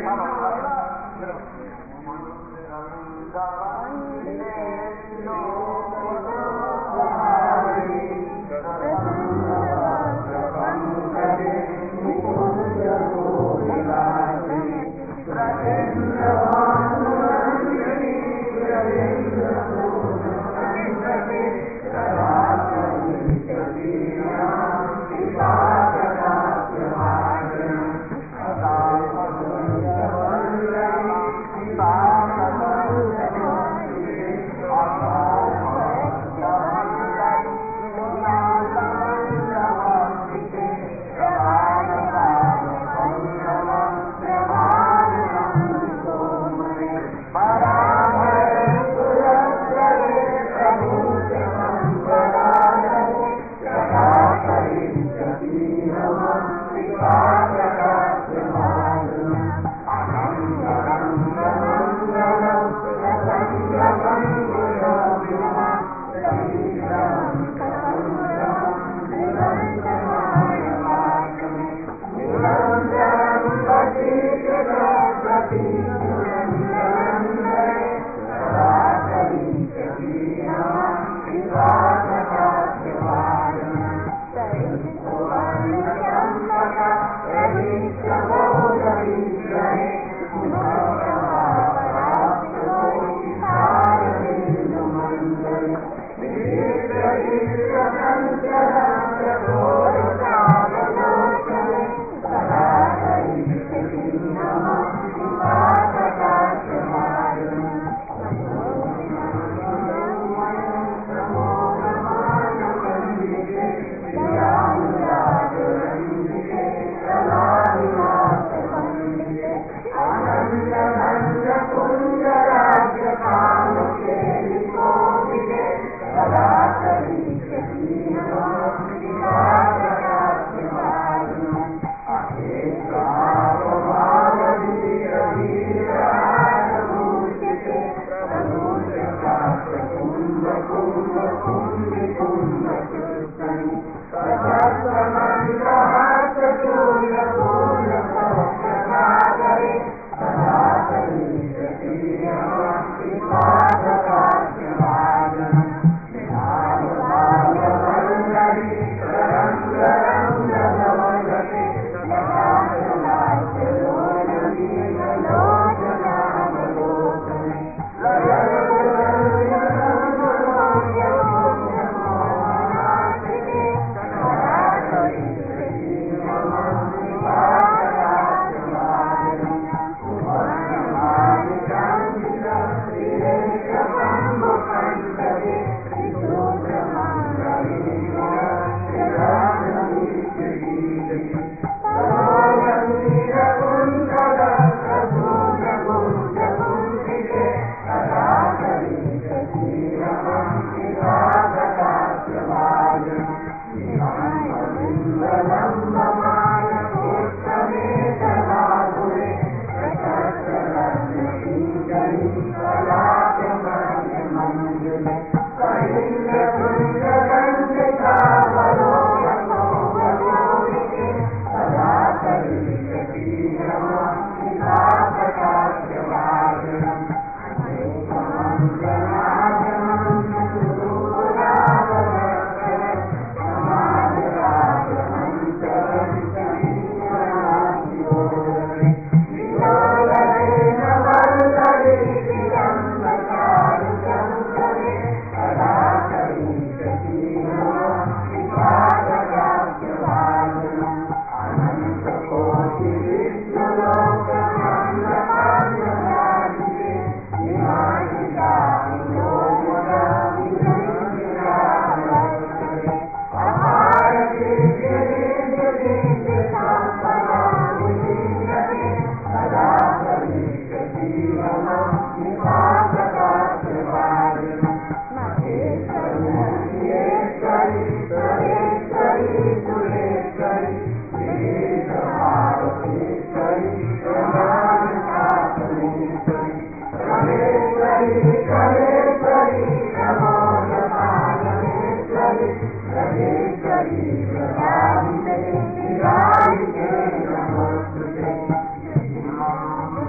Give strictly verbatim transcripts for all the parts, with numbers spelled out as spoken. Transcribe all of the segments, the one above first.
Namo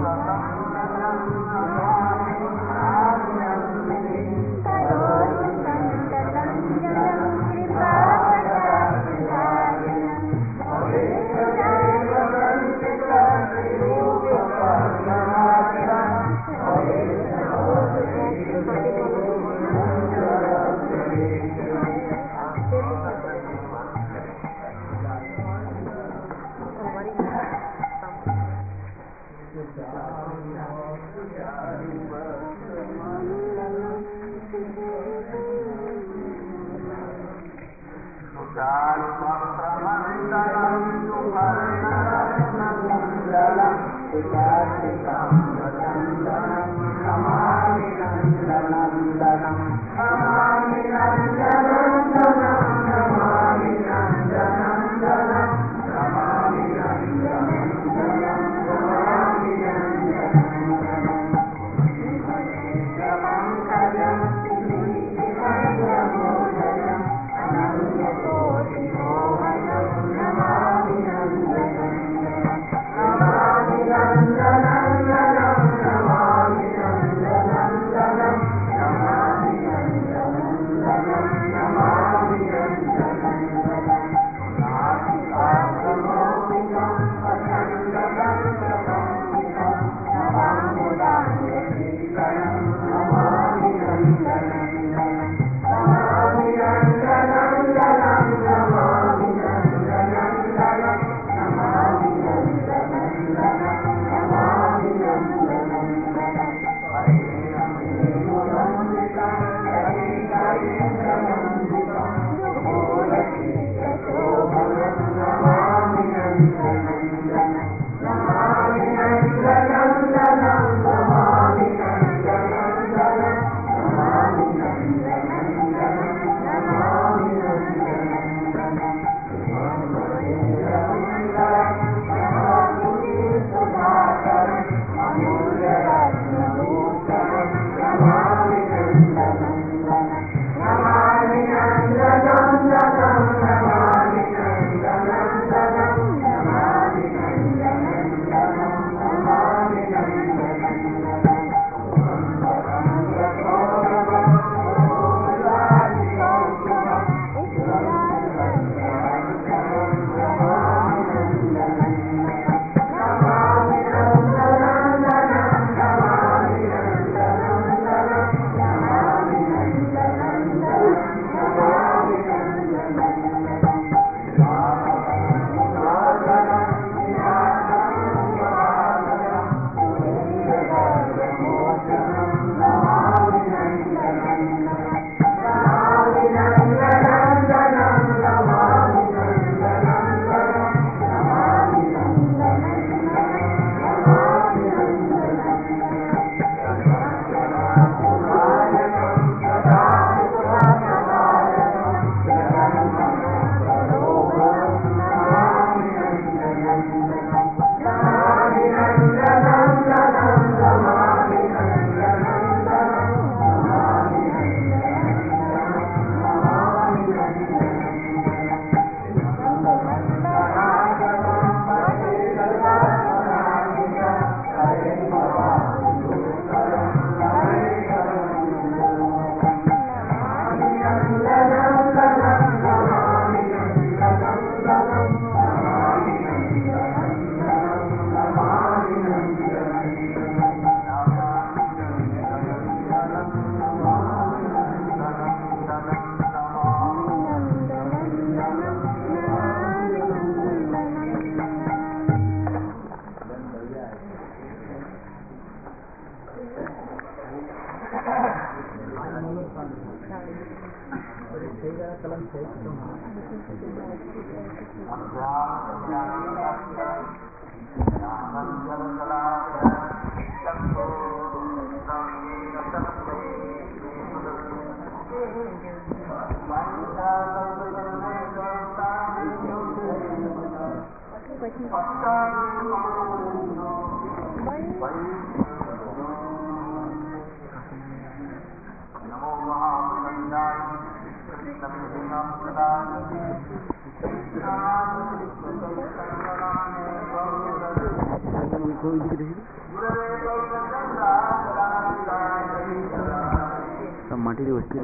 माटी वस्ती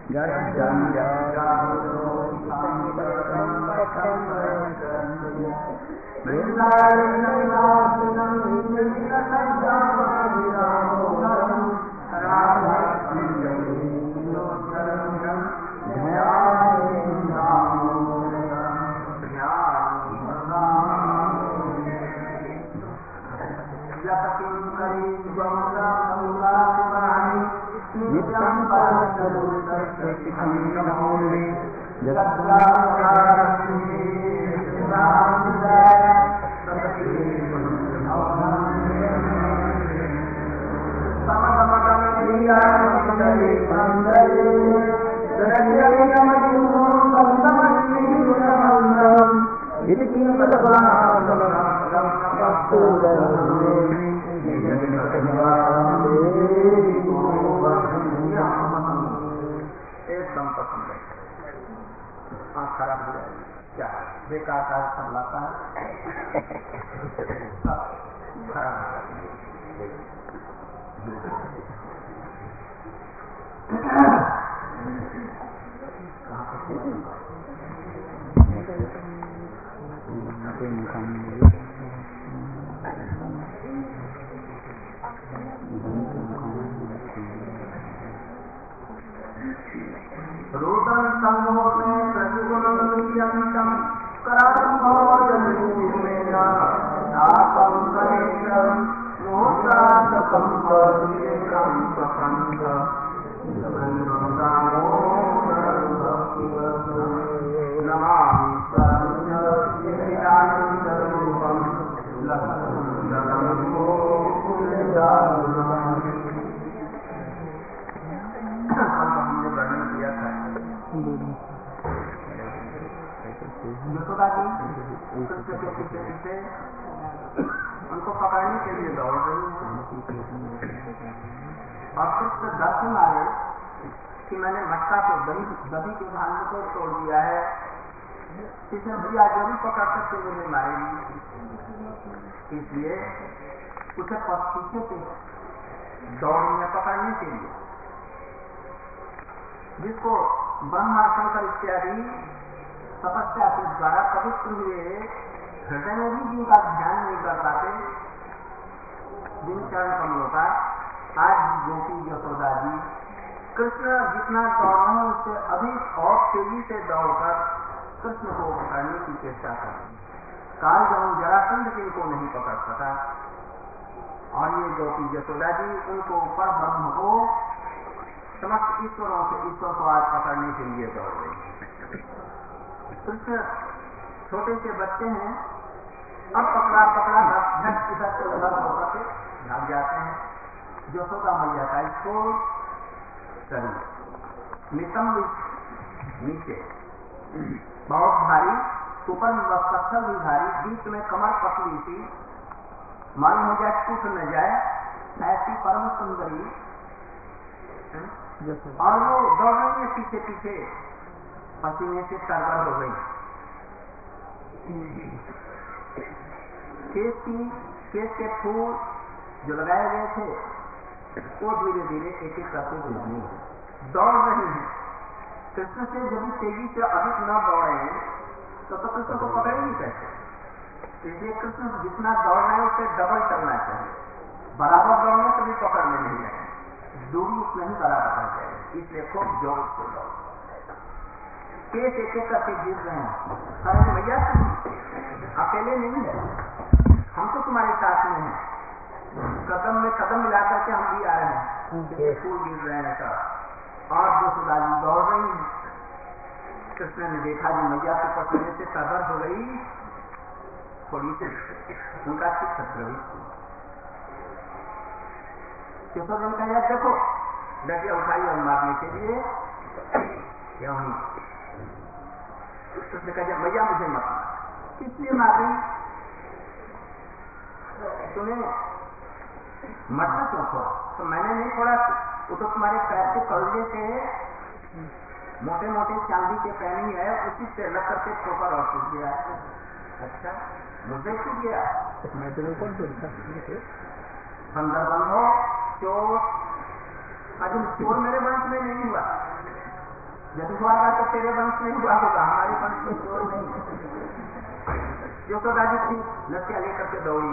एकदम पसंद है। आँख खराब हो जाएगी क्या बेकार का सब लाता है सब खराब हो जाता रोदन समूह में प्रतिगुणम कराम मेरा तापम कलेशम मोहदातकम पवित्रम प्रपंच नमामि सच्चिदानंदरूपम लक्ष्मीधरमो कुलदारुणम्। हमने वर्णन किया था यशोदा जी कृष्ण के पीछे पीछे उनको पकड़ने के लिए दौड़ रही है और कृष्ण डर से मारे कि मैंने मटका को दही दही के भांड को तोड़ दिया है, इसमें भैया जो भी पकड़ सकते मुझे मारेगी, इसलिए उसे पीछे से दौड़ी है पकड़ने के लिए, जिसको ब्रह्मा शंकर इत्यादि तपस्या के द्वारा पवित्र हुए हृदय में भी जिनका ध्यान नहीं कर पाते, जिन चरण कमलों का आज गोपी यशोदा जी कृष्ण जितना दौड़ रहे हैं उससे अधिक और तेजी से दौड़कर कृष्ण को पकड़ने की चेष्टा कर काल जब जरासंध जिनको नहीं पकड़ सका और ये गोपी यशोदा जी उनको पर ब्रह्म को समस्त ईश्वरों से ईश्वर को आज पकड़ने के लिए दौड़ रहे हैं। कृष्ण छोटे से बच्चे हैं, अब पकड़ा पकड़ा झट इधर से उधर होकर के भाग जाते हैं। यशोदा मैया का इसको शरीर नितंब नीचे बहुत भारी, ऊपर में पत्थर भी भारी, बीच में कमर पतली सी, मालूम हो जाए टूट न जाए ऐसी परम सुंदरी, और वो दौड़ रही है पीछे पीछे, पसीने से तरबड़ हो गई। केस की केस के फूल जो लगाए गए थे वो धीरे धीरे एक एक करके गिरने दौड़ रही है। कृष्ण से यदि तेजी से अधिक न दौड़े तो, तो कृष्ण को पकड़ेंगे कैसे? इसलिए कृष्ण जितना दौड़ रहे हैं उससे डबल चलना चाहिए, बराबर दौड़ने से भी पकड़ में नहीं आए, दूरी उसमें ही बराबर रह जाए, इसलिए खूब जोर से दौड़ केस एक एक करके गिर रहे हैं। अरे भैया तुम अकेले नहीं है, हम तो तुम्हारे साथ में हैं, कदम में कदम मिला करके हम भी आ रहे हैं, फूल गिर रहे हैं सब, और यशोदा जी दौड़ रही है। कृष्ण ने देखा जी मैया के पकड़ने से सदर हो गई, थोड़ी सी उनका शिक्षक रही। यशोदा ने कहा देखो डटिया उठाई और मारने के लिए क्या हुई? उसने कहा भैया मुझे मत मार। किसलिए मार रही? तुम्हें मरना क्यों छोड़ा? तो मैंने नहीं छोड़ा, वो तो तुम्हारे पैर के कड़े से मोटे मोटे चांदी के पैनी है, उसी से लग करके ठोकर और टूट गया। अच्छा मुझे टूट गया? मैं तो कौन टूटता अंदर बंद हो चोर, अभी चोर मेरे वंश में नहीं हुआ, जब हुआ तो तेरे वंश में हुआ होगा, हमारे वंश में चोर नहीं। यशोदा जी थी लड़कियां लेकर के दौड़ी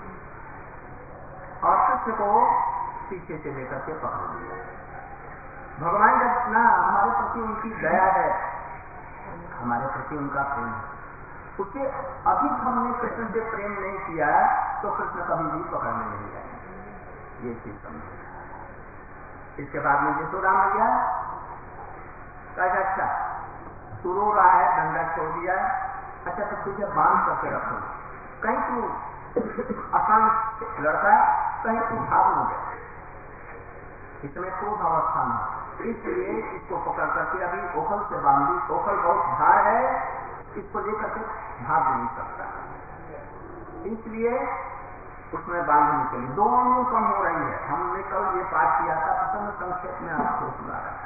और कृष्ण को पीछे से लेकर के पकड़ लिया। भगवान जब ना हमारे प्रति उनकी दया है, हमारे प्रति उनका प्रेम है, उससे अधिक हमने कृष्ण से प्रेम नहीं किया तो कृष्ण कभी भी पकड़ने नहीं जाएंगे। ये चीज समझो। इसके बाद में यशोदा मैया कहा अच्छा तू रो रहा है, डंडा छोड़ दिया, अच्छा तो तुझे बांध करके रखो, कहीं तू अशांत लड़का, कहीं तू भाग न जाए। इसमें क्रोध अवस्था में, इसलिए इसको पकड़ करके अभी ओखल से बांधी, ओखल बहुत भार है, इसको लेकर के भाग नहीं सकता, इसलिए उसमें बांधने के लिए दो अंगुल कम हो रही है। हमने कल ये पाठ किया था, प्रसन्न संक्षेप में आपको सुना रहा है।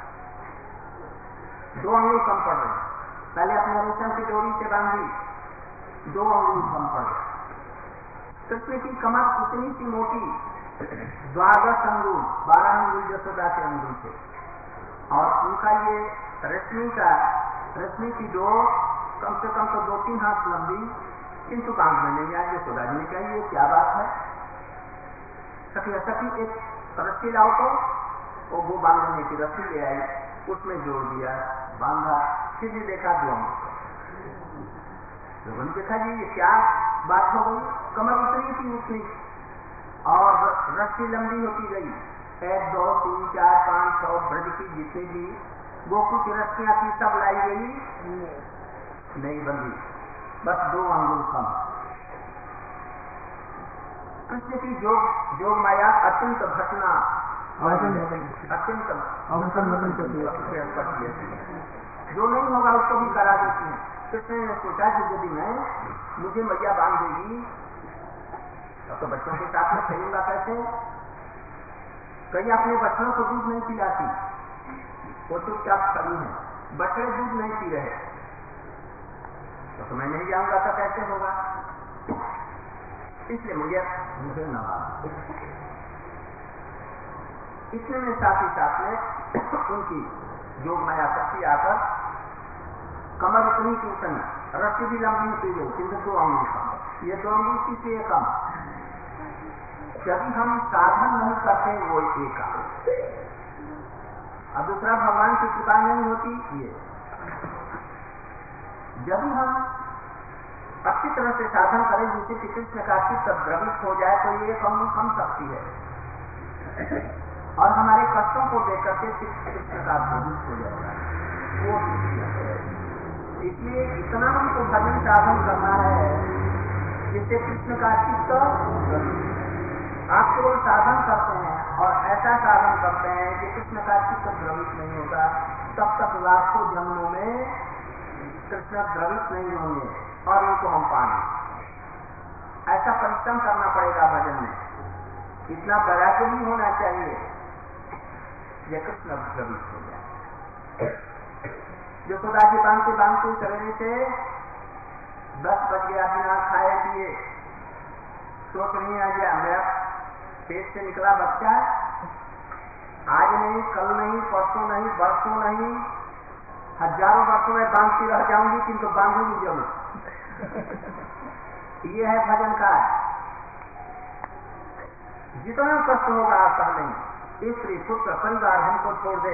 दो अंगुल कम पड़ रही है, पहले अपने रेशम की डोरी से बांधी, दो अंगुल कम पड़ रहे। कृष्ण की कमर उतनी सी मोटी, द्वादश अंगुल, बारह अंगुल यशोदा के अंगुल थे, और उनका ये रश्मि का रश्मि की डोर कम से कम तो दो तीन हाथ लंबी, किंतु काम में नहीं आया। यशोदा जी ने कहा ये क्या बात है, सखी सखी एक रस्सी लाओ तो वो गो बांधने की रस्सी ले आई, उसमें जोड़ दिया, बांधा, फिर भी देखा दो अंगुल। लोगों ने देखा जी ये क्या बात हो गई, कमर उतरी थी उतनी और रस्सी लंबी होती गई, एक दो तीन चार पांच सौ ब्रज की जितनी भी गोकुल की रस्सियां थी सब लाई गई, नहीं बंदी, बस दो अंगुल कम। कृष्ण की जोग जोग माया अत्यंत घटना, अत्यंत जो नहीं होगा उसको भी करा देती है। कृष्ण ने सोचा कि यदि मैं मुझे मैया बांध देगी तो बच्चों के साथ में खेलूंगा कैसे, कहीं अपने बच्चों को दूध नहीं पिलाती, वो चुपचाप खड़ी है, बच्चे दूध नहीं पी रहे, तो मैं नहीं जाऊंगा तो कैसे होगा, इसलिए मुझे मुझे न बांध। इसलिए में साथ ही साथ में उनकी जोग माया शक्ति आकर कमर उतनी की उतनी, रस्सी भी लंबी होती गई, किंतु दो अंगुल कम, ये दो अंगुल किसी एक कम। यदि हम साधन नहीं करते वो एक काम, अब दूसरा भगवान की कृपा नहीं होती, ये यदि हम अच्छी तरह से साधन करें जिससे कि कृष्ण का चित्त द्रवित हो जाए तो ये कम कम सकती है, और हमारे कष्टों को देख करके कृष्ण का द्रवित हो जाएगा वो। इसलिए इतना हमको भजन साधन करना है जिससे कृष्ण का चित्त, आप केवल साधन करते हैं और ऐसा साधन करते हैं कि कृष्ण का चित्त द्रवित नहीं होगा, तब तक लाखों जन्मों में कृष्ण द्रवित नहीं होंगे और उनको हम पाएंगे। ऐसा परिश्रम करना पड़ेगा भजन में, इतना वैराग्य भी होना चाहिए ये कृष्ण द्रवित हो जाए। यशोदा जी बांधते बांधते चलने से दस बज गया, बिना खाए पिए, सोच नहीं आ गया मेरा पेट से निकला बच्चा, आज नहीं, कल नहीं, परसों नहीं, बरसों नहीं, हजारों वर्षों में बांधती रह जाऊंगी, किंतु बांधूंगी जरूर। ये है भजन का, जितना कष्ट होगा आता नहीं, स्त्री पुत्र परिवार हमको छोड़ दे,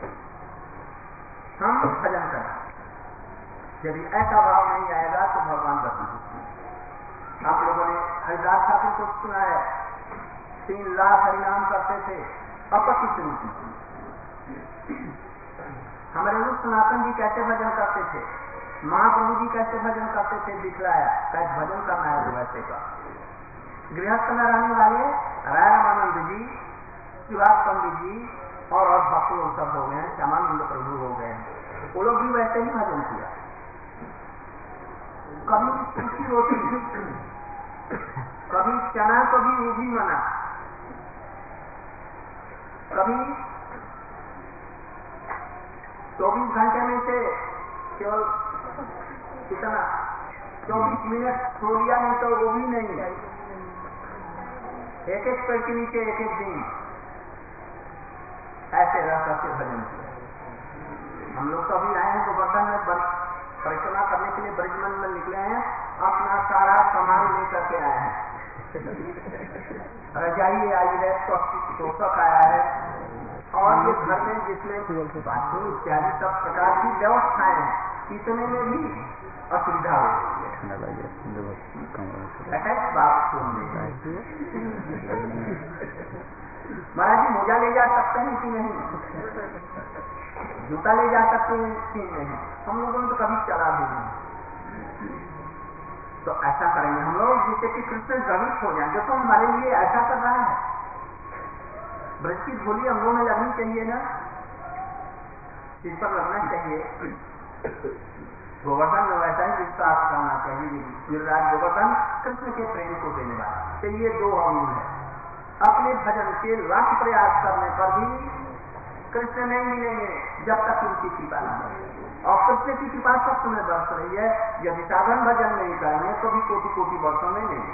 हम भजन करें। यदि ऐसा भाव नहीं आएगा तो भगवान बता। आप लोगों ने हरिदास ठाकुर को सुना है, तीन लाख हरिनाम करते थे अपचित रूप में। हमारे लोग सनातन जी कैसे भजन करते थे, महाप्रभु जी कैसे भजन करते थे, दिखलाया कैसे भजन करना है। तो वैसे का गृहस्थ में रहने वाले राय रामानंद जी, शिवास पंडित जी और और भक्त लोग सब हो गए हैं, श्यामानंद प्रभु हो गए हैं, वो लोग भी वैसे ही भजन किया। कभी सूखी रोटी, कभी चना, कभी ऊभी मना, कभी चौबीस घंटे में से केवल कितना चौबीस मिनट सो लिया, नहीं तो वो भी नहीं है, एक एक पेड़ के नीचे एक एक दिन ऐसे रह करके भजन किया। हम लोग तो अभी आए हैं गोवर्धन में परिक्रमा करने के लिए ब्रजमन में निकले हैं, अपना सारा सामान लेकर के आए हैं। रजाई आई है, तोषक आया है, और ये घर में जिसमें बाथरूम इत्यादि सब प्रकार की व्यवस्थाएं हैं, इतने में भी असुविधा हो रही है। बात महाराज जी मोजा ले जा सकते हैं कि नहीं, जूता ले जा सकते हैं कि नहीं, हम लोगों ने तो कभी चला भी नहीं। तो ऐसा करेंगे हम लोग जिससे कि कृष्ण द्रवित हो जाए, जो तो हमारे लिए ऐसा कर रहा है। ब्रज की धूली अंगों में लगनी चाहिए ना, सिर पर लगना चाहिए। गोवर्धन में वैसा ही विश्वास करना चाहिए। गिरिराज गोवर्धन कृष्ण के प्रेम को देने वाला। तो ये दो अंग है। अपने भजन के लाख प्रयास करने पर भी कृष्ण नहीं मिलेंगे जब तक उनकी कृपा न हो। और कृष्ण की कृपा सब समय बरस रही है। यदि साधन भजन नहीं करेंगे तो भी कोटि कोटि वर्षों में नहीं।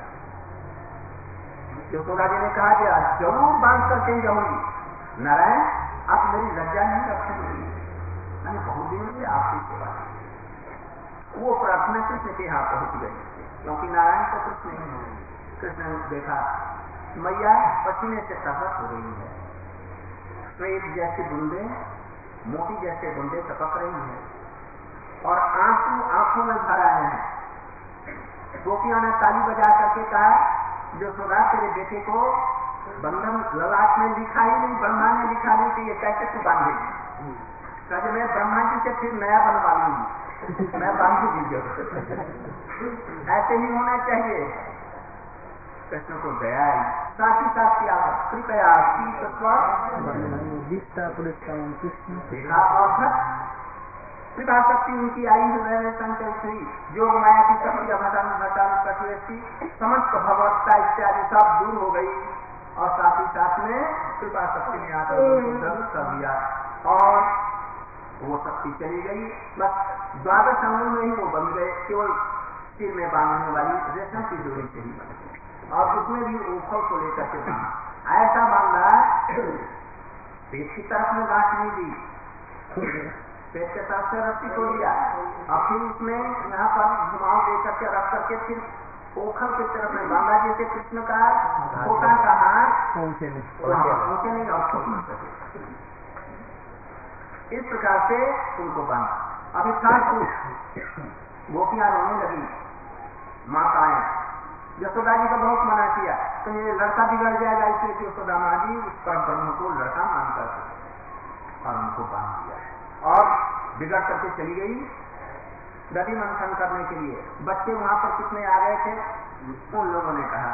यशोदा जी ने कहा कि जरूर बांध करके जाऊंगी, नारायण आप मेरी लज्जा नहीं रखेंगे, मैंने बहुत दिनों से आपकी सेवा की। वो प्रार्थना कृष्ण के यहाँ पहुंच गई, क्योंकि नारायण को कुछ नहीं है। कृष्ण ने देखा मैया पसीने से तपक हो रही है, श्वेत जैसे बूंदे, मोती जैसे बूंदे टपक रही है, और आंसू आंखों में भर आए हैं। गोपियों ने ताली बजा करके कहा, यशोदा तेरे बेटे को बंधन ललाट में लिखा ही नहीं, ब्रह्मा ने लिखा नहीं कि ये कैसे तू बांधेगी। कहे मैं ब्रह्मा जी से फिर नया बनवा लूंगी, मैं बांधूंगी जब। ऐसे ही होना चाहिए। कृष्ण को दया आई, साथ ही साथ क्या कृपया देखा औसत कृपा शक्ति उनकी आई हृदय में संचय हुई। योग माया की शक्ति अभटन घटन कटि समस्त भगवत्ता इत्यादि सब दूर हो गई, और साथ ही साथ में कृपा शक्ति ने आकर उनको कर दिया, और वो शक्ति चली गई। बस द्वादश अंगों में ही वो बन गए, केवल सिर में बांधने वाली रेशम की डोरी से ही बन गए, और उसमें भी ऊखल को लेकर के बांधा। ऐसा बांधा पेट की तरफ में गांठ नहीं दी, पेट के तरफ से रस्सी को लिया, और फिर उसमें यहाँ पर घुमाव देकर के रख करके फिर ओखल की तरफ में बांधा, जैसे कृष्ण का छोटा का हाथ पहुंचे नहीं और छोड़ सके। इस प्रकार से उनको बांधा। अभी साथ गोपियां रोने लगी, माताएं। यशोदा जी को बहुत मना किया, तो ये लड़का बिगड़ जाएगा, इसलिए कि यशोदा माँ जी उस पर ब्रह्म को लड़का मानकर और उनको बांध दिया, और बिगड़ करके चली गई दधि मंथन करने के लिए। बच्चे वहां पर कितने आ गए थे, उन लोगों ने कहा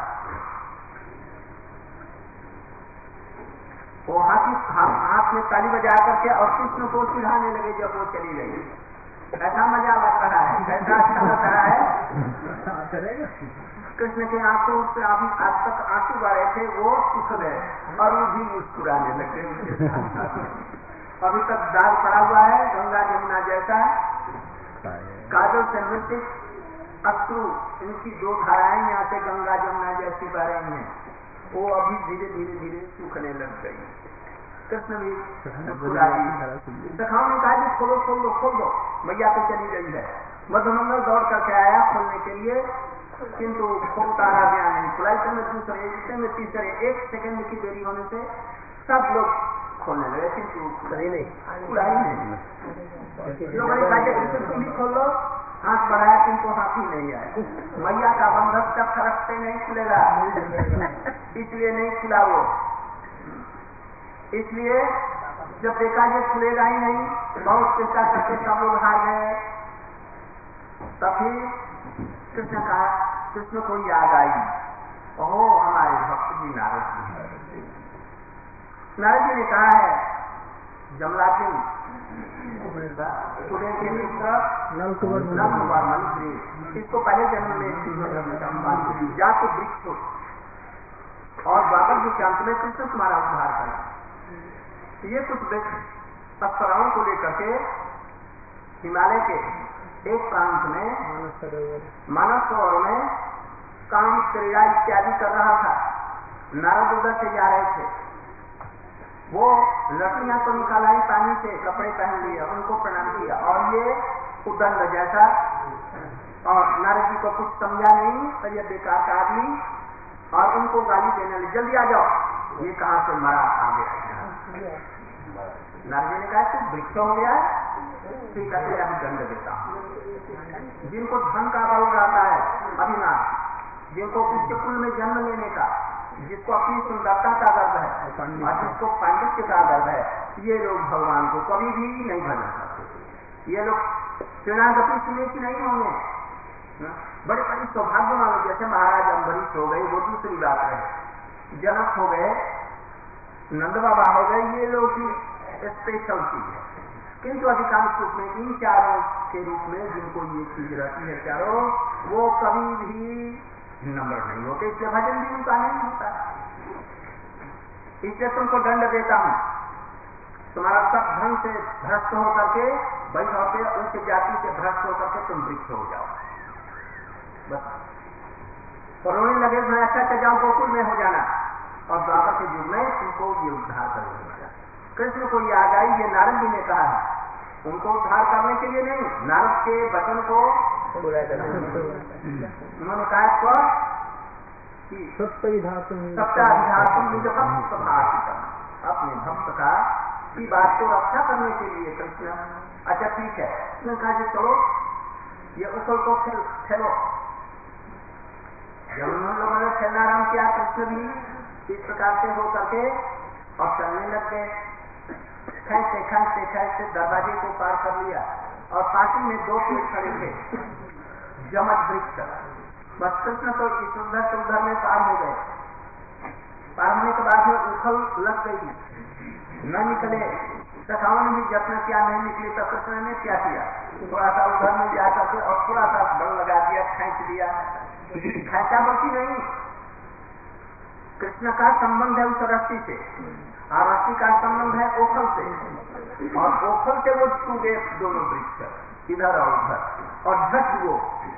वो हाथी हाथ में ताली बजा करके और कृष्ण को चिढ़ाने लगे जब वो चली गई। ऐसा मजा लग रहा है, कैसा अच्छा लग रहा है। कृष्ण के आंखों से अभी आज तक आंसू बहे थे, वो सुख गए और वो भी मुस्कुराने लगे। अभी तक दाग पड़ा हुआ है गंगा जमुना जैसा, काजल से मृतिक अश्रु, इनकी दो धाराएं यहाँ से गंगा जमुना जैसी बह रही हैं, वो अभी धीरे धीरे धीरे सूखने लग गई। कृष्ण भी मुस्कुराई। सखाओं ने कहा कि खोलो खोल दो खोल दो, मैया तो चली गई है। मधुमंगल दौड़ करके आया खोलने के लिए, किंतु खोलता रहा गया नहीं। खुलाई में दूसरे इसे में तीसरे एक सेकंड की देरी होने से सब लोग खोलने लगे, किंतु खुलाई नहीं खुलाई नहीं। लोगों ने कहा तुम भी खोल लो, हाथ बढ़ाया किंतु हाथ ही नहीं आया। मैया का बंधक जब खरकते नहीं खुलेगा, इसलिए नहीं खुला वो। इसलिए जब देखा ये खुलेगा ही नहीं, बहुत चेष्टा करके सब लोग हार गए। तभी कृष्ण का कृष्ण को याद आई, ओहो हमारे भक्त जी नारद जी। नारद जी ने कहा है जमला के नलकुमार मंत्री, इसको पहले जन्म में जात वृक्ष और द्वापर जी के अंत में कृष्ण तुम्हारा उद्धार करें। ये कुछ अप्सराओं को लेकर के हिमालय के एक प्रांत में मानस सरोवर में काम क्रीड़ा इत्यादि कर रहा था। नारद उधर से जा रहे थे, वो लकड़ियां तो निकालाई पानी से, कपड़े पहन लिए, उनको प्रणाम किया, और ये उदंड जैसा, और नारद जी को कुछ समझा नहीं, और ये बेकार का आदमी, और उनको गाली देने लगे, जल्दी आ जाओ, ये कहां से मरा आ गया। नारद जी ने कहा तू वृक्ष हो गया, ठीक है अभी दंड देता हूं। जिनको धन का बल रहता है, अभिमान, जिनको उच्च कुल में जन्म लेने का, जिसको अपनी सुंदरता का गर्व है, और जिसको पांडित्य का गर्व है, ये लोग भगवान को कभी भी नहीं भजन करते। ये लोग शरणागति सुने की नहीं होंगे, बड़े बड़े सौभाग्य मानो, जैसे महाराज अम्बरीश हो गए, वो दूसरी बात है, जनक हो गए, नंद बाबा हो गए, ये लोग स्पेशल चीज है। किंतु अधिकांश रूप में इन चारों के रूप में जिनको ये चीज रहती है चारों, वो कभी भी नम्र नहीं होते, इसलिए भजन भी उनका नहीं होता। इसलिए तुमको दंड देता हूं, तुम्हारा सब धन से भ्रष्ट होकर के, वैभव से, उनकी जाति से भ्रष्ट होकर के तुम वृक्ष हो जाओ। बस रोने लगे, मैं अच्छा से जाऊं गोकुल में हो जाना, और द्वापर के युग में तुमको ये उद्धार करेगा। कृष्ण को ये आ गई, ये नारद जी ने कहा है, उनको उद्धार करने के लिए नहीं, नारद के वचन को उन्होंने कहा सप्तविधातुम अपने भक्त का की बात को रक्षा करने के लिए कृष्ण, अच्छा ठीक है, उसने कहा कि चलो ये उछल को खेल खेलो। जब उन लोगों ने खेलना आरम्भ किया, कृष्ण भी इस प्रकार से हो करके और चलने लग गए, खैसे खैसे खैसे दरवाजे को पार कर लिया, और पास में दो पेड़ खड़े थे, जमत वृक्ष। बस कृष्ण तो इस उधर से उधर में पार हो गए। पार होने के बाद में उछल लग गई, न निकले, सखावन भी जत्न किया, नहीं निकली, तो कृष्ण ने क्या किया, थोड़ा सा उधर में जा करके और थोड़ा सा बल लगा दिया, खींच दिया, खींचा बल्कि नहीं, कृष्ण का संबंध है उस रस्सी से, और रस्सी का संबंध है ओखल से, और ओखल से वो टूटे दोनों वृक्ष इधर और उधर, और झट वो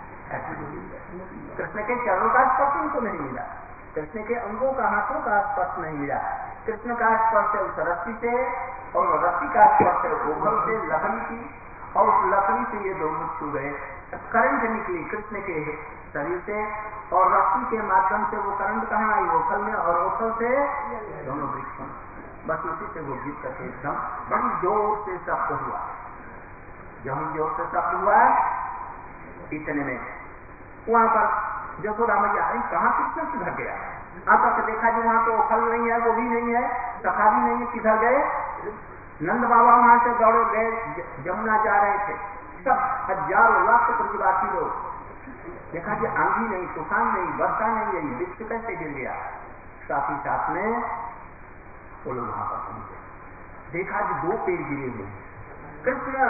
कृष्ण के चरणों का स्पर्श उनको नहीं मिला, कृष्ण के अंगों का, हाथों का स्पर्श नहीं मिला, कृष्ण का स्पर्श है उस रस्सी से, और रस्सी का स्पर्श है ओखल से, लकड़ी की, और उस लकड़ी से ये दोनों छू गए, करंट निकली कृष्ण के शरीर से, और रस्सी के माध्यम से वो करंट कहाँ आई, ओखल में, और ओखल से दोनों वृक्ष, बस उसी से वो जीत करके एकदम बड़ी जोर से शब्द हुआ। जब जोर से शब्द हुआ, इतने में वहां पर यशोदा मैया आई, कहाँ कृष्ण किधर गया, आकर देखा जी वहां तो ओखल नहीं है, वो भी नहीं है, सखा भी नहीं है, किधर गए। नंद बाबा वहां से दौड़े गए, जमुना जा रहे थे, सब हजारों लाख प्रतिवासी लोग, देखा कि आंधी नहीं, तूफान नहीं, वर्षा नहीं आई, वृक्ष कैसे गिर गया। साथ ही साथ में वो लोग वहां पर पहुंचे, देखा कि दो पेड़ गिरे हुए, कृष्ण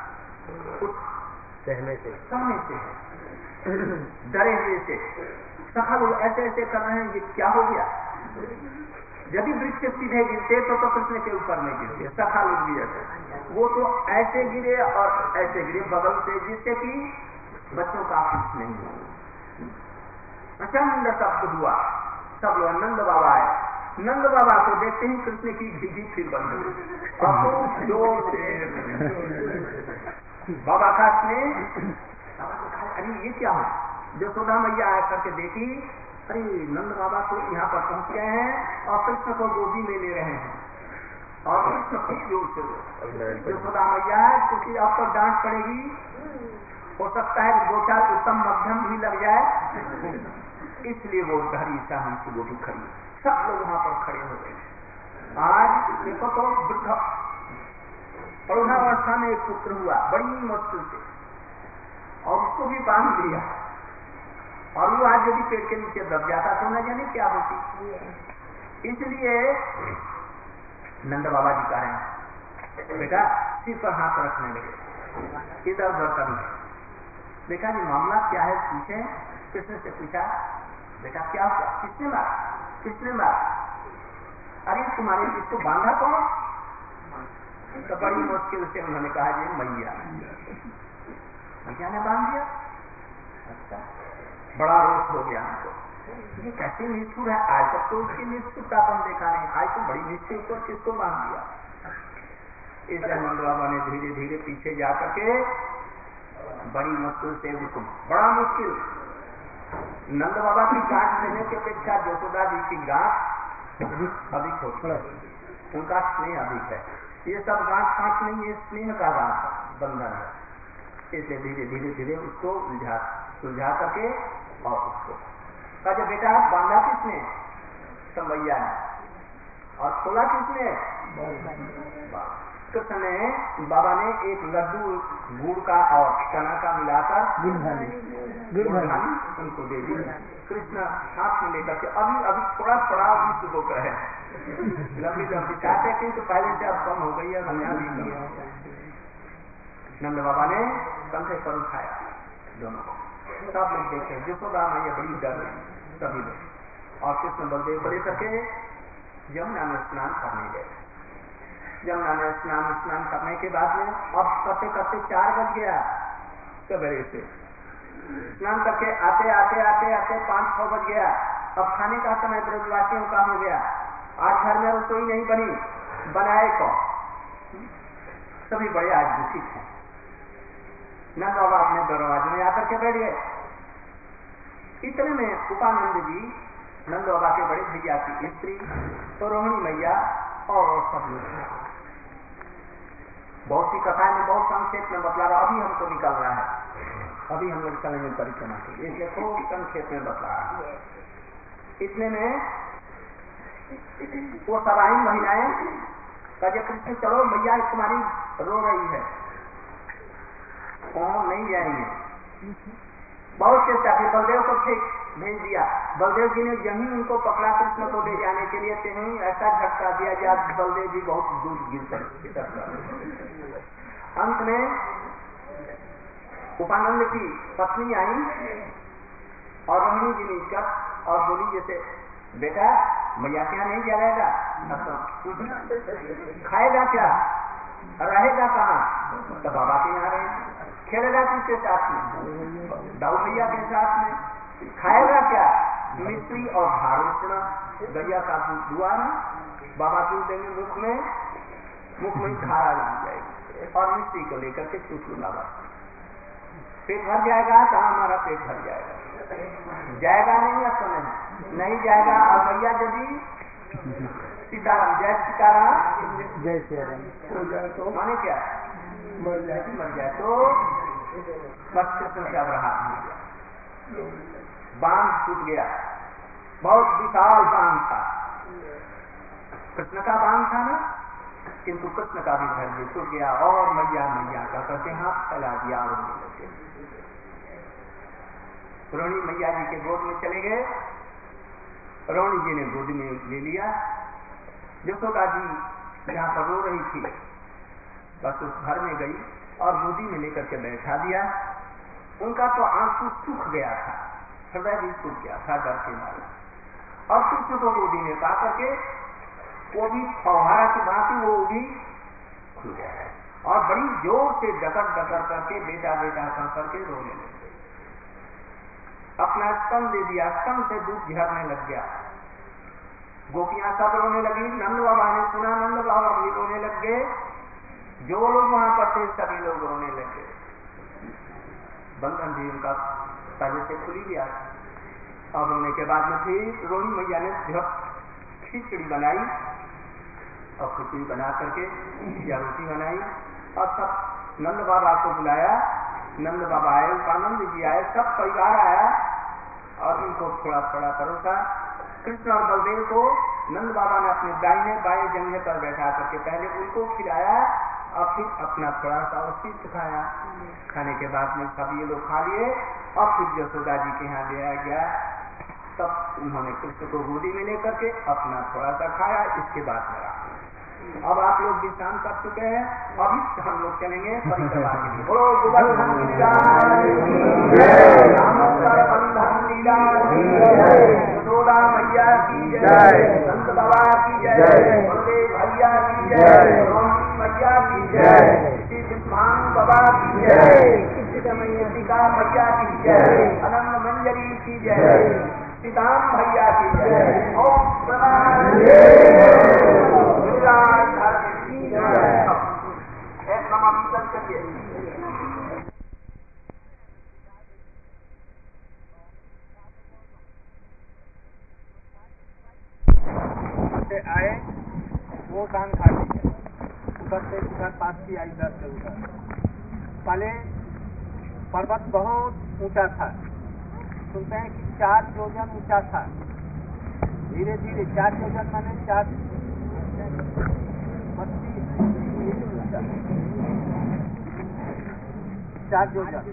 सहमे से सहमे से डरे हुए से, सखा लोग ऐसे ऐसे कर रहे हैं, ये क्या हो गया। यदि वृक्ष सीधे गिरते तो तो कृष्ण के ऊपर में गिरते, सखा लोग भी ऐसे, वो तो ऐसे गिरे और ऐसे गिरे बगल से, जिससे कि बच्चों का कुछ नहीं हुआ। प्रचंड शब्द हुआ, सब लोग नंद बाबा आए, नंद बाबा को देखते ही कृष्ण की घिघी फिर बंद हुई, और खूब जोर से बाबा का स्नेह, अरे ये क्या हो। यशोदा मैया आ करके देखी, अरे नंद बाबा तो यहाँ पर पहुंच गए हैं और कृष्ण को गोदी में ले रहे हैं, और कृष्ण खूब जोर से। यशोदा मैया क्योंकि अब तो डांट पड़ेगी, हो सकता है दो चार उत्तम मध्यम भी लग जाए, इसलिए वो धरी साहब की गोदी खड़ी, सब लोग वहां पर खड़े हो गए। आज देखो तो वृद्ध प्रौढ़ावस्था में एक पुत्र हुआ, बड़ी मुश्किल से, और उसको भी बांध दिया, और वो आज यदि पेट के नीचे दब जाता तो न जाने क्या होती। इसलिए नंद बाबा जी कह रहे हैं, बेटा सिर पर हाथ रखने लगे, इधर उधर करने। देखा जी मामला क्या है, पूछे, कृष्ण से पूछा, बेटा क्या हुआ, किसने मारा, किसने मारा। अरे तुम्हारे जिसको बांधा कौन। तो बड़ी मुश्किल से उन्होंने कहा जी मैया, मैया ने बांध दिया। अच्छा, बड़ा रोष हो गया हमको, ये कैसे निष्ठुर है, आज तक तो उसकी निष्ठुरतापन देखा नहीं, आज तो बड़ी निश्चय ऊपर किसको बांध दिया। इसलिए नंद बाबा ने धीरे धीरे पीछे जा करके बड़ी मुश्किल से उसको, बड़ा मुश्किल, नंद बाबा की गांठ लेने की अपेक्षा यशोदा जी की गांठ अधिक होती है, उनका स्नेह अधिक है। ये सब गांठ कांठ नहीं, ये स्नेह का गांठ बंधन है। इसलिए धीरे धीरे धीरे उसको उलझा सुलझा करके और उसको कहा, बेटा बांधा किसने, संवैया ने, और खोला किसने, कृष्ण ने। बाबा ने एक लड्डू गुड़ का और चना का मिलाकर गुड़धानी उनको दे दी। कृष्ण हाथ में लेकर के अभी अभी थोड़ा थोड़ा विश्व को कहे, लंबी लंबी चाहते थे तो पहले से अब कम हो गई है, बनिया भी नहीं है। नंद बाबा ने कंधे पर उठाया दोनों को, सब लोग देखे, यशोदा मैया बड़ी डर रही सभी लोग, और कृष्ण बलदेव को लेकर के यमुना में स्नान करने गए। यमुना में स्नान स्नान करने के बाद में अब करते करते चार बज गया सवेरे से, स्नान करके आते आते आते आते पांच छह बज गया। अब खाने का समय ब्रजवासियों का हो गया, आज घर में रसोई नहीं बनी, बनाए कौन, सभी बड़े आज दुखित हैं। नंद बाबा अपने दरवाजे में आकर के बैठ गए। इतने में उपानंद जी, नंद बाबा के बड़े भैया की स्त्री, तो रोहिणी मैया और सब लोग, बहुत सी कथाएं में बहुत संक्षेप में बतला रहा, अभी हमको निकल रहा है, अभी हम लोग चलेंगे परिक्रमा के, इसलिए खूब संक्षेप में बतला रहा है। इतने में वो सराही महिलाएं कहे, कृष्ण चलो मैया तुम्हारी रो रही है, वहां नहीं जाएंगे। बहुत चेष्टा की, बलदेव को ठीक भेज दिया, बलदेव जी ने यहीं उनको पकड़ा कृष्ण को ले जाने के लिए, यहीं ऐसा झटका दिया जब बलदेव जी बहुत दूर गिर सकते। अंत में उपानंद की पत्नी आई और रोहिणी जी ने कहा और बोली, जैसे बेटा मैया क्या नहीं जाएगा, खाएगा क्या, रहेगा कहाँ, तो बाबा के यहाँ रहे, खेलेगा किसके साथ में, दाऊ भैया के साथ में, खाएगा क्या, मिश्री और धारोषण गैया का दूध दुआ ना, बाबा क्यों देंगे मुख में, मुख में धारा लग जाएगी, और मिश्री को लेकर के चूचू लगा, पेट भर जाएगा, कहाँ हमारा पेट भर जाएगा, जाएगा नहीं या तो नहीं, नहीं जाएगा। और भैया यदि सीताराम, जय सीताराम, जय सीताराम, तो माने क्या, मर जाए मर जाए तो बस कृष्ण से अब रहा नहीं, बांध टूट गया, बहुत विशाल बांध था, कृष्ण का बांध था ना, किंतु कृष्ण का भी धैर्य टूट गया और मैया मैया का करके हाथ फैला दिया और रोने लगे। रोहिणी मैया जी के गोद में चले गए, रोहिणी जी ने गोद में ले लिया, यशोदा जी जहाँ पर रो रही थी बस उस घर में गई और गोदी में लेकर के बैठा दिया। उनका तो आंसू सूख गया था, हृदय भी सूख गया था डर के मारे, और कृष्ण को गोदी में पा करके वो भी फौहारा की भांति वो भी खुल गया है और बड़ी जोर से डकर डकर करके बेटा बेटा कह करके रोने लगे, अपना स्तन दे दिया, स्तन से दूध झरने लग गया। गोपियां सब रोने लगी, नंद बाबा ने सुना, नंद बाबा भी रोने लग गए, जो लोग वहां पर थे सभी लोग रोने लगे। बंधन भी उनका पहले से खुली गया और रोने के बाद में फिर रोहिणी मैया ने खिचड़ी बनाई और खिचड़ी बना करके या रोटी बनाई और सब नंद बाबा को बुलाया, नंद बाबा आए, उपानंद जी आए, सब परिवार आया और उनको थोड़ा थोड़ा परोसा। कृष्ण और बलदेव को नंद बाबा ने अपने दाहिने बाएं जंघे पर बैठा करके पहले उनको खिलाया और फिर अपना थोड़ा सा अवशिष्ट खाया। खाने के बाद में सब ये लोग खा लिए और फिर यशोदा जी के यहाँ ले आया गया, तब उन्होंने कृष्ण को गोदी में लेकर के अपना थोड़ा सा खाया। इसके बाद मेरा अब आप लोग विश्राम कर चुके हैं, अभी हम लोग चलेंगे परिक्रमा के लिए। बोलो गोवर्धन लीला, रामेश्वर बंधन लीला, यशोदा मैया की जय, नंद बाबा की जय, बलदेव भैया की जय, रोहिणी मैया की जय, श्री विद्वान बाबा की जय, मैया की जय, अनंत मंजरी की जय, सीताराम भैया की जय। एक नमामिशन करिए। आए वो दान खा लीजिए, उधर से उधर पास किया, इधर से उधर। पहले पर्वत बहुत ऊंचा था, सुनते हैं कि चार योजन ऊंचा था। धीरे धीरे चार योजन माने चार बत्तीस ऊंचा, चार योजन।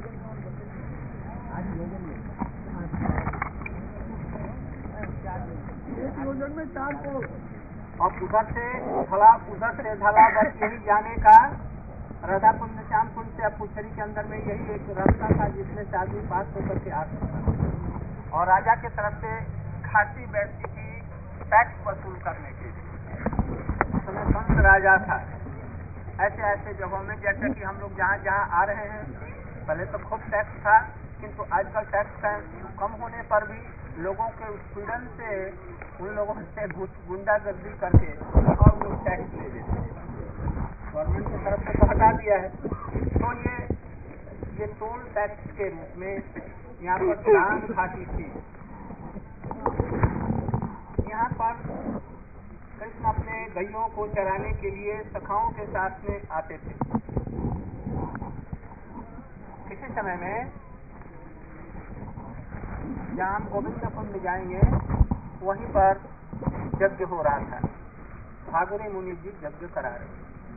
एक योजन में चार कोस। और उधर से ढला, उधर से ढला, बस यही जाने का राधा कुंड श्याम कुंड से पुछरी के अंदर में यही एक रास्ता था जिसमें से आदमी पास होकर के आ सकता। और राजा के तरफ से खासी बैठती थी टैक्स वसूल करने के लिए। उस समय संत राजा था। ऐसे ऐसे जगहों में जैसे कि हम लोग जहाँ जहाँ आ रहे हैं, पहले तो खूब टैक्स था, किंतु आजकल टैक्स कम होने पर भी लोगों के उत्पीड़न से उन लोगों से गुंडागर्दी करके और वो टैक्स ले लेते हैं। गवर्नमेंट की तरफ से तो हटा दिया है। तो ये ये टोल टैक्स के रूप में यहाँ पर दान घाटी थी। यहाँ पर कृष्ण अपने गैयों को चराने के लिए सखाओं के साथ में आते थे। किसी समय में जहाँ हम गोविंद कुंड जाएंगे वहीं पर यज्ञ हो रहा था। भागुरी मुनि जी यज्ञ करा रहे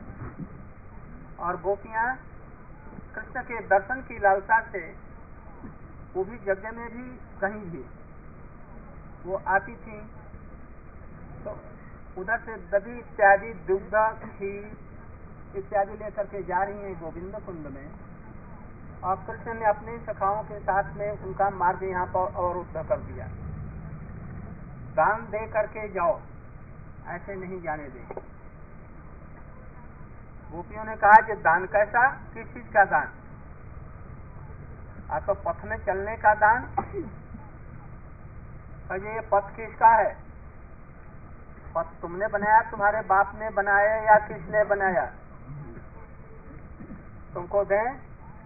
और गोपियां कृष्ण के दर्शन की लालसा से वो भी यज्ञ में भी कहीं भी वो आती थी। तो उधर से दही इत्यादि दुग्ध खीर इत्यादि लेकर के जा रही हैं गोविंद कुंड में। और कृष्ण ने अपने सखाओं के साथ में उनका मार्ग यहाँ पर अवरुद्ध कर दिया। दान दे करके जाओ, ऐसे नहीं जाने देंगे। गोपियों ने कहा कि दान कैसा, किस चीज का दान? आ तो पथ में चलने का दान। और ये पथ किसका है? पथ तुमने बनाया, तुम्हारे बाप ने बनाया या किसने बनाया? तुमको दें?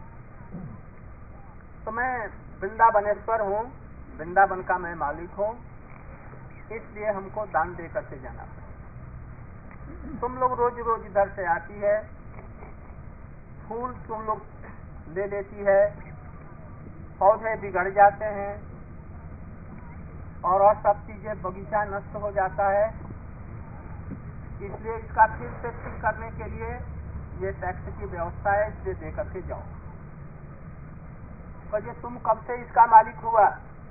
तो मैं वृंदावनेश्वर हूँ, वृंदावन का मैं मालिक हूँ, इसलिए हमको दान दे करके जाना पड़ेगा। तुम लोग रोज रोज इधर से आती है, फूल तुम लोग ले लेती है, पौधे बिगड़ जाते हैं और और सब चीजें, बगीचा नष्ट हो जाता है। इसलिए इसका फिर से ठीक करने के लिए ये टैक्स की व्यवस्था है, इसलिए दे करके जाओ। तो ये तुम कब से इसका मालिक हुआ?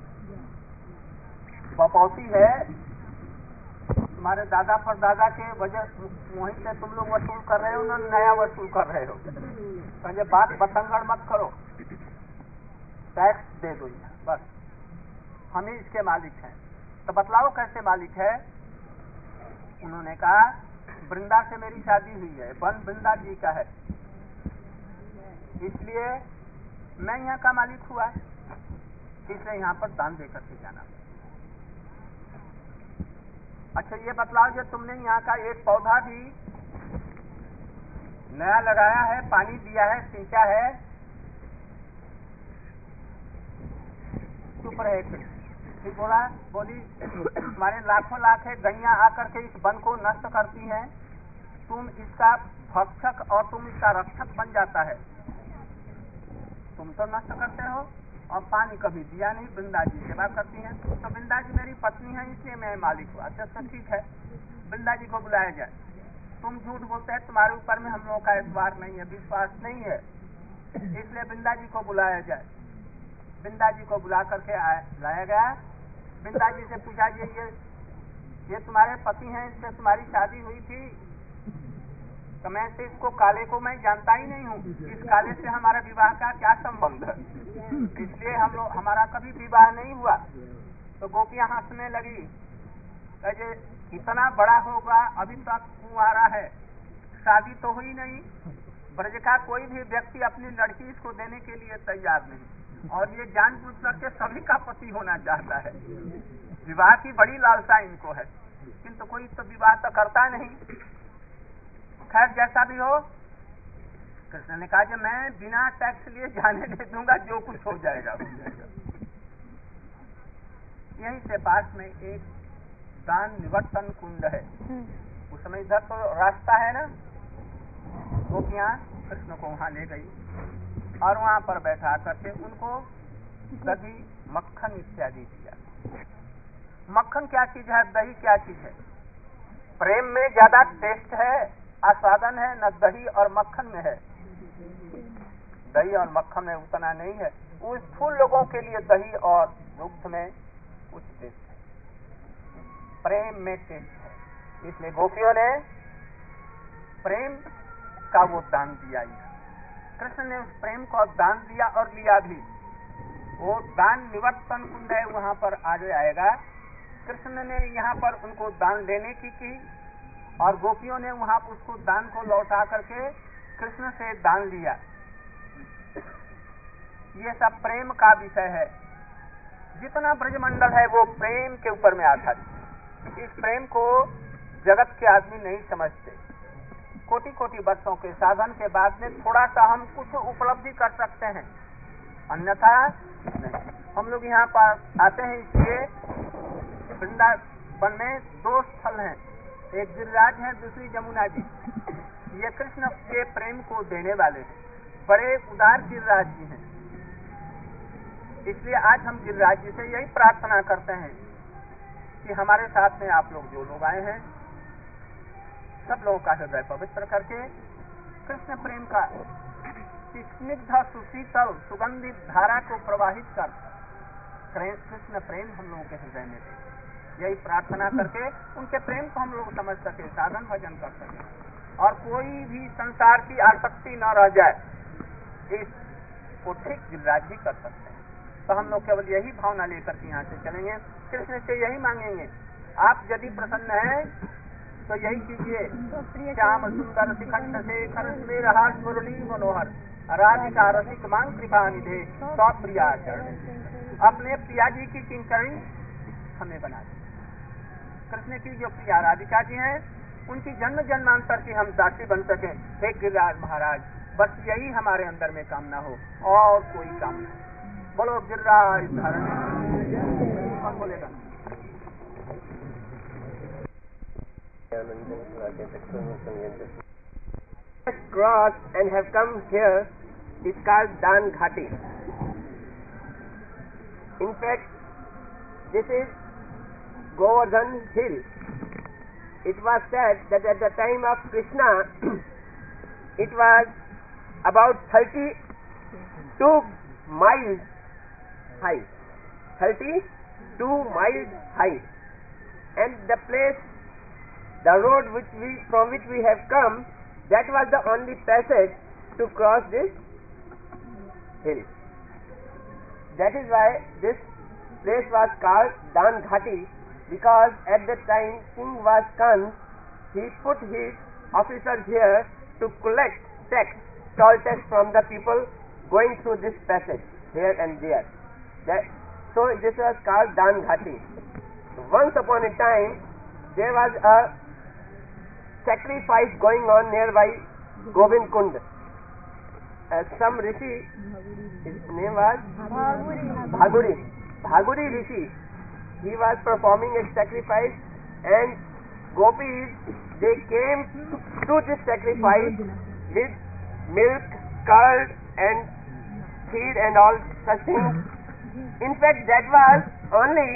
बपौती है, तुम्हारे दादा परदादा के वजह वहीं से तुम लोग वसूल कर रहे हो ना, नया वसूल कर रहे हो। तो ये बात बतंगड़ मत करो, टैक्स दे दो यहाँ, बस हम ही इसके मालिक हैं। तो बतलाओ कैसे मालिक है? उन्होंने कहा वृंदा से मेरी शादी हुई है, वन वृंदा जी का है, इसलिए मैं यहाँ का मालिक हुआ, इसलिए यहाँ पर दान दे करके जाना। अच्छा ये बतलाओ, जो तुमने यहाँ का एक पौधा भी नया लगाया है, पानी दिया है, सींचा है, चुप रहे फिर बोला बोली तुम्हारे लाखों लाख है गैया आकर के इस वन को नष्ट करती हैं, तुम इसका भक्षक और तुम इसका रक्षक बन जाता है। तुम तो नष्ट करते हो और पानी कभी दिया नहीं, वृंदा जी सेवा करती हैं। तो वृंदा जी मेरी पत्नी है, इसलिए मैं मालिक हुआ। अच्छा तो ठीक है, वृंदा जी को बुलाया जाए। तुम झूठ बोलते हैं, तुम्हारे ऊपर में हम लोगों का एतबार नहीं है, विश्वास नहीं है, इसलिए वृंदा जी को बुलाया जाए। वृंदा जी को बुला करके लाया गया। वृंदा जी से पूछा, ये ये तुम्हारे पति हैं, इससे तुम्हारी शादी हुई थी? तो मैं से इसको काले को मैं जानता ही नहीं हूँ, इस काले से हमारा विवाह का क्या संबंध है, इसलिए हम लोग हमारा कभी विवाह नहीं हुआ। तो गोपियां हंसने लगी, कहे इतना बड़ा होगा अभी तक कुंवारा है, शादी तो हुई नहीं। ब्रज का कोई भी व्यक्ति अपनी लड़की इसको देने के लिए तैयार नहीं, और ये जान बुझ करके सभी का पति होना चाहता है। विवाह की बड़ी लालसा इनको है, किंतु कोई तो विवाह तो करता नहीं। खैर जैसा भी हो, कृष्ण ने कहा कि मैं बिना टैक्स लिए जाने नहीं दूंगा, जो कुछ हो जाएगा हो जाएगा। यहीं से पास में एक दान निवर्तन कुंड है। उस समय इधर तो रास्ता है ना, गोपियां कृष्ण को वहां ले गई और वहां पर बैठा करके उनको दही मक्खन इत्यादि दिया। मक्खन क्या चीज है, दही क्या चीज है? प्रेम में ज्यादा टेस्ट है, आस्वादन है न दही और मक्खन में है। दही और मक्खन में उतना नहीं है। उस फूल लोगों के लिए दही और दुग्ध में कुछ टेस्ट है, प्रेम में टेस्ट है। इसलिए गोपियों ने प्रेम का वो दान दिया। कृष्ण ने उस प्रेम को दान दिया और लिया भी। वो दान निवर्तन कुंड है, वहां पर आगे आएगा। कृष्ण ने यहाँ पर उनको दान देने की की और गोपियों ने वहां उसको दान को लौटा करके कृष्ण से दान लिया। ये सब प्रेम का विषय है। जितना ब्रजमंडल है वो प्रेम के ऊपर में आधारित। इस प्रेम को जगत के आदमी नहीं समझते। कोटि कोटि वर्षों के साधन के बाद में थोड़ा सा हम कुछ उपलब्धि कर सकते हैं, अन्यथा नहीं। हम लोग यहाँ पर आते हैं इसलिए वृंदावन में दो स्थल हैं, एक गिरिराज है, दूसरी जमुना जी। ये कृष्ण के प्रेम को देने वाले हैं, बड़े उदार गिरिराज जी हैं। इसलिए आज हम गिरिराज जी से यही प्रार्थना करते हैं कि हमारे साथ में आप लोग जो लोग आए हैं, सब लोगों का हृदय पवित्र करके कृष्ण प्रेम का स्निग्ध सुशीतल सुगंधित धारा को प्रवाहित कर कृष्ण प्रेम हम लोगों के हृदय में दे। यही प्रार्थना करके उनके प्रेम को हम लोग समझ सके, साधन भजन कर सके और कोई भी संसार की आसक्ति न रह जाए। इसको ठीक गिरिराज जी कर सकते हैं। तो हम लोग केवल यही भावना लेकर के यहाँ से चलेंगे, कृष्ण से यही मांगेंगे। आप यदि प्रसन्न हैं तो यही कीजिए। श्याम सुंदर शिखंड शेखर में रहा मुरली मनोहर राधिका रसिक मांग कृपा निधे सौप्रिया चरण। अपने प्रिया जी की किंकरी हमें बना दे। कृष्ण की जो प्रिया राधिका जी हैं, उनकी जन्म जन्मांतर की हम दासी बन सके। हे गिरिराज महाराज, बस यही हमारे अंदर में कामना हो और कोई काम नहीं। बोलो गिरिराज धारण। कौन बोलेगा? Cross and have come here is called Dan Ghati. In fact, this is Govardhan Hill. It was said that at the time of Krishna, it was about thirty-two miles high. thirty-two miles high. And the place, the road which we, from which we have come, that was the only passage to cross this hill. That is why this place was called Dan Ghati, because at that time King was Kans. He put his officers here to collect tax, toll tax from the people going through this passage here and there. That, so this was called Dan Ghati. Once upon a time there was a sacrifice going on nearby Govind Kund. Uh, some rishi, his name was Bhaguri. Bhaguri rishi. He was performing a sacrifice, and gopis, they came to this sacrifice with milk, curd and kheer and all such things. In fact, that was only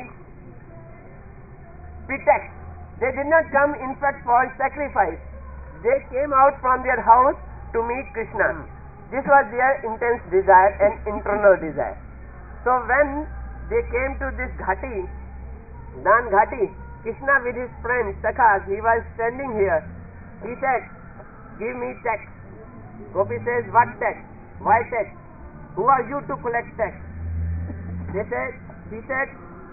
pretext. They did not come in fact for sacrifice. They came out from their house to meet Krishna. This was their intense desire and internal desire. So when they came to this Ghati, Dan Ghati, Krishna with his friend Sakhas, he was standing here. He said, "Give me tax." Gopi says, "What tax? Why tax? Who are you to collect tax?" They said, he said,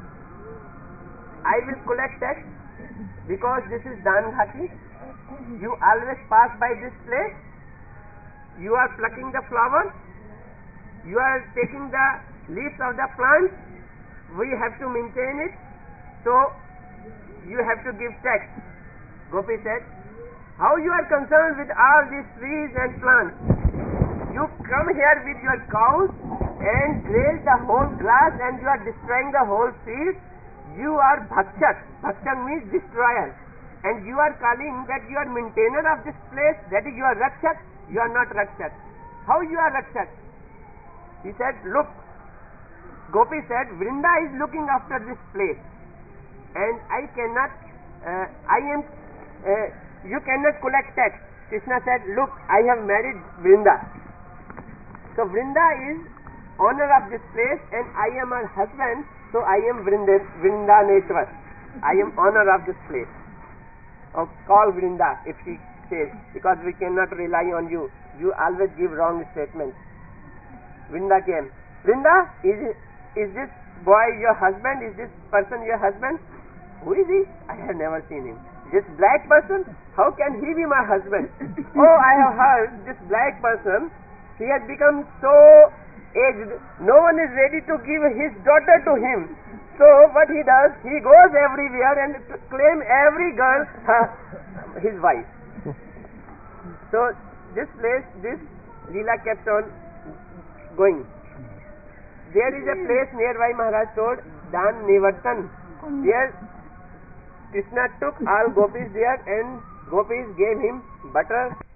"I will collect tax because this is Dan Ghati. You always pass by this place. You are plucking the flowers. You are taking the leaves of the plant, we have to maintain it, so you have to give tax. Gopi said, how you are concerned with all these trees and plants? You come here with your cows and graze the whole grass and you are destroying the whole field. You are bhakshak. Bhakshak means destroyer. And you are calling that you are maintainer of this place, that is you are rakshak. You are not rakshak. How you are rakshak? He said, look, Gopi said, Vrinda is looking after this place and I cannot, uh, I am, uh, you cannot collect tax. Krishna said, look, I have married Vrinda. So Vrinda is owner of this place and I am her husband, so I am Vrinda, Vrindaneshwar. I am owner of this place. Or call Vrinda if she says, because we cannot rely on you. You always give wrong statements. Vrinda came. Vrinda, is, is this boy your husband? Is this person your husband? Who is he? I have never seen him. This black person? How can he be my husband? Oh, I have heard this black person, he has become so aged, no one is ready to give his daughter to him. So what he does, he goes everywhere and claim every girl uh, his wife. So this place, this Leela kept on going. There is a place nearby, Maharaj told, Dan Nivartan. There Krishna took all gopis there and gopis gave him butter